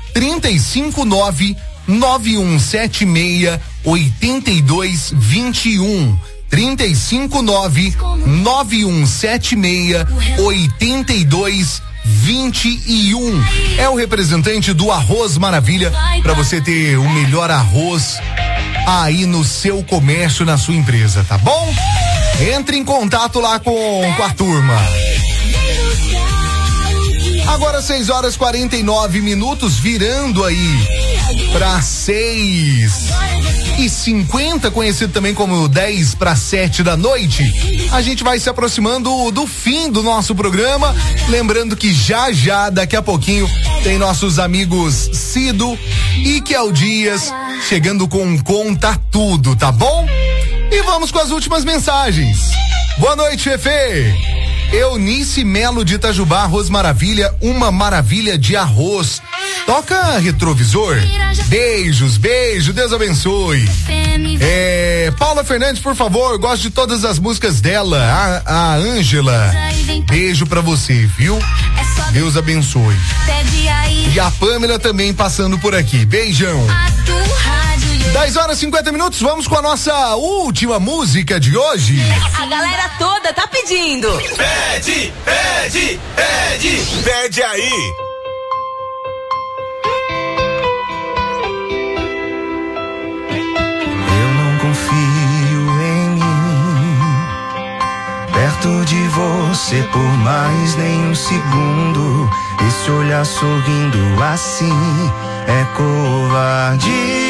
359-9176-8221. 359-9176-8221. É o representante do Arroz Maravilha para você ter o melhor arroz aí no seu comércio, na sua empresa, tá bom? Entre em contato lá com a turma. Agora 6:49, virando aí para 6:50, conhecido também como 6:50 da noite. A gente vai se aproximando do fim do nosso programa, lembrando que já daqui a pouquinho tem nossos amigos Cido e Kel Dias chegando com Conta Tudo, tá bom? E vamos com as últimas mensagens. Boa noite, Efe. Eunice Melo de Itajubá, Arroz Maravilha, uma maravilha de arroz. Toca retrovisor. Beijos, Deus abençoe. Paula Fernandes, por favor, gosto de todas as músicas dela. A Ângela, beijo pra você, viu? Deus abençoe. E a Pâmela também passando por aqui. Beijão. 10:50, vamos com a nossa última música de hoje. A galera toda tá pedindo. Pede aí. Eu não confio em mim, perto de você por mais nem um segundo. Esse olhar sorrindo assim é covardia.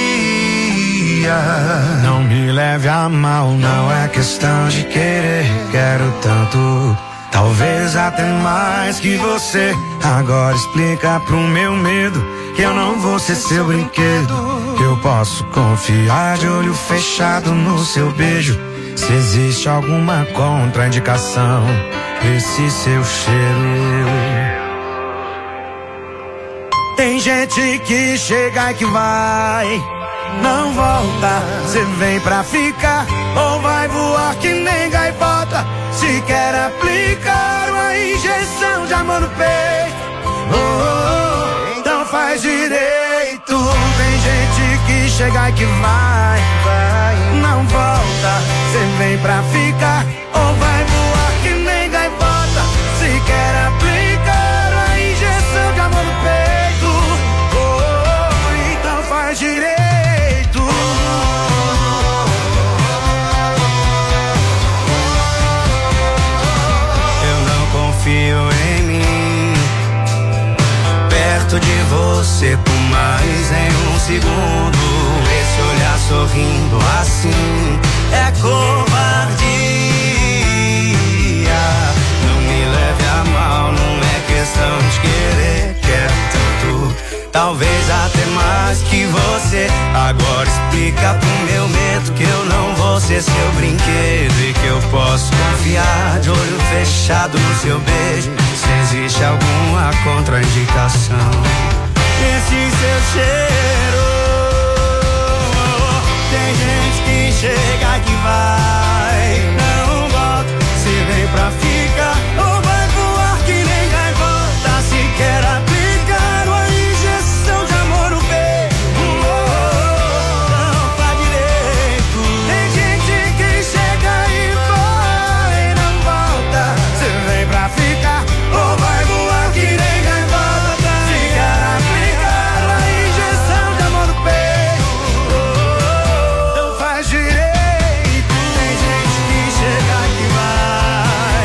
Não me leve a mal, não é questão de querer. Quero tanto, talvez até mais que você. Agora explica pro meu medo que eu não vou ser seu brinquedo, que eu posso confiar de olho fechado no seu beijo. Se existe alguma contraindicação, esse seu cheiro. Tem gente que chega e que vai, não volta. Cê vem pra ficar ou vai voar que nem gaivota. Se quer aplicar uma injeção de amor no peito, então faz direito. Tem gente que chega e que vai, não volta. Cê vem pra ficar ou vai voar que nem gaivota. Se quer aplicar uma injeção de amor no peito, então faz direito. Confio em mim, perto de você por mais em um segundo. Esse olhar sorrindo assim é covardia. Não me leve a mal, não é questão de querer. Quero tanto, talvez até mais que você. Agora explica pro meu medo que eu não vou ser seu brinquedo e que eu posso confiar de olho fechado no seu beijo. Se existe alguma contraindicação, esse seu cheiro. Tem gente que chega que vai, não volta. Se vem pra ficar ou vai voar que nem gaivota. Se quer aplicar uma injeção de amor no peito, não faz direito. Tem gente que chega e vai, não volta. Se vem pra ficar ou vai voar que nem gaivota. Se quer aplicar uma injeção de amor no peito, não faz direito. Tem gente que chega que vai,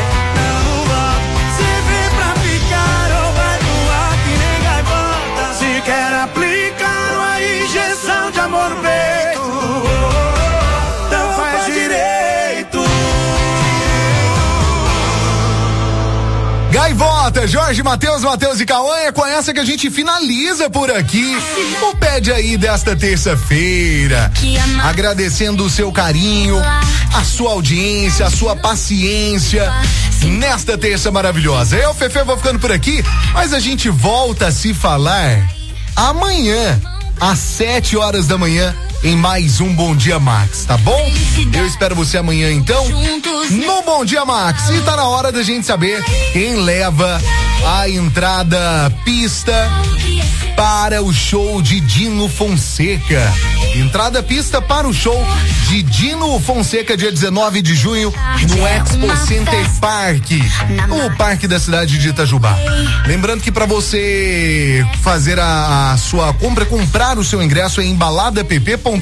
volta, Jorge, Matheus e Cauã, é com essa que a gente finaliza por aqui o Pede Aí desta terça-feira. Agradecendo o seu carinho, a sua audiência, a sua paciência nesta terça maravilhosa. Eu, Fefe, vou ficando por aqui, mas a gente volta a se falar amanhã, às 7 horas da manhã, em mais um Bom Dia Max, tá bom? Eu espero você amanhã, então, no Bom Dia Max. E tá na hora da gente saber quem leva a entrada pista para o show de Dino Fonseca. Entrada pista para o show de Dino Fonseca, dia 19 de junho, no Expo Center Park, o parque da cidade de Itajubá. Lembrando que para você fazer a sua compra, comprar o seu ingresso é embaladapp.com.br.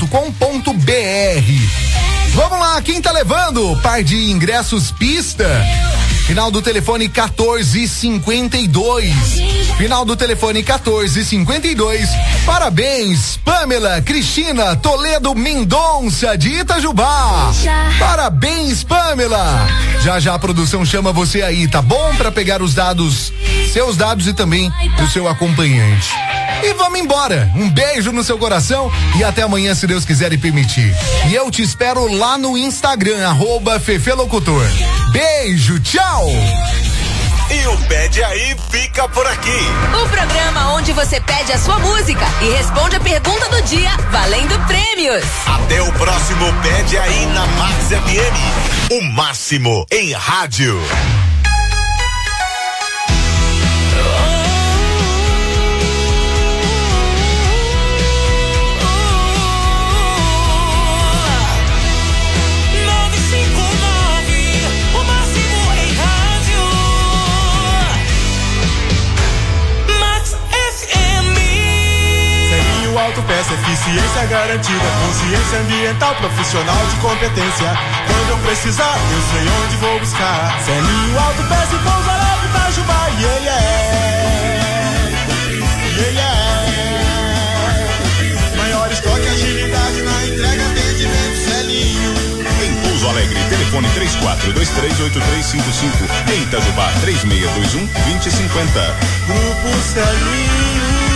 Vamos lá, quem tá levando? Par de ingressos pista. Final do telefone 1452. Final do telefone 1452. Parabéns, Pamela Cristina Toledo Mendonça, de Itajubá. Parabéns, Pamela. Já a produção chama você aí, tá bom? Pra pegar os dados, seus dados e também do seu acompanhante. E vamos embora. Um beijo no seu coração e até amanhã, se Deus quiser e permitir. E eu te espero lá no Instagram, @FefeLocutor. Beijo, tchau! E o Pede Aí fica por aqui. O programa onde você pede a sua música e responde a pergunta do dia, valendo prêmios. Até o próximo Pede Aí na Max FM. O máximo em rádio. Autopeça, eficiência garantida, consciência ambiental, profissional de competência. Quando eu precisar, eu sei onde vou buscar. Celinho Autopeça e Pouso Alegre, Itajubá, yeah, yeah. Maior estoque, agilidade na entrega, atendimento, Celinho. Em Pouso Alegre, telefone 34238355. Em Itajubá, 3621-2050. Grupo Celinho.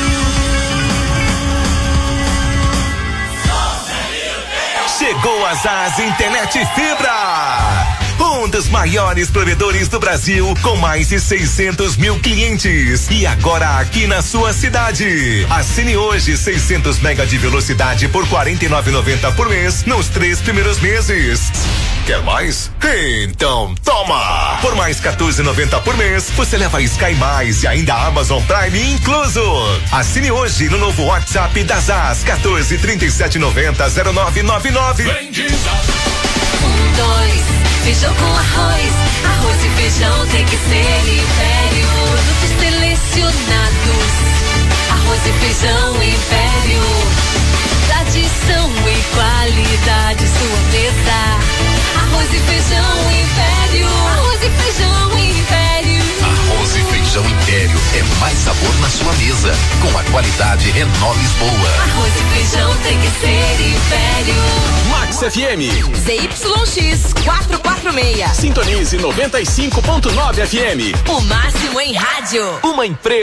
Chegou a Zaz Internet Fibra. Um dos maiores provedores do Brasil, com mais de 600 mil clientes. E agora aqui na sua cidade. Assine hoje 600 mega de velocidade por R$49,90 por mês nos 3 primeiros meses. Quer mais? Então toma! Por mais R$14,90 por mês, você leva Sky Mais e ainda Amazon Prime incluso. Assine hoje no novo WhatsApp da Zaz, 14 37 90 0999. 1, 2, feijão com arroz. Arroz e feijão tem que ser Império. Produtos selecionados. Arroz e feijão Império. Tradição e qualidade, sua mesa. Arroz e feijão Império. Arroz e feijão Império. Arroz e feijão Império é mais sabor na sua mesa. Com a qualidade Renault Lisboa. Arroz e feijão tem que ser Império. Max FM. ZYX 446. Sintonize 95.9 FM. O máximo em rádio. Uma empresa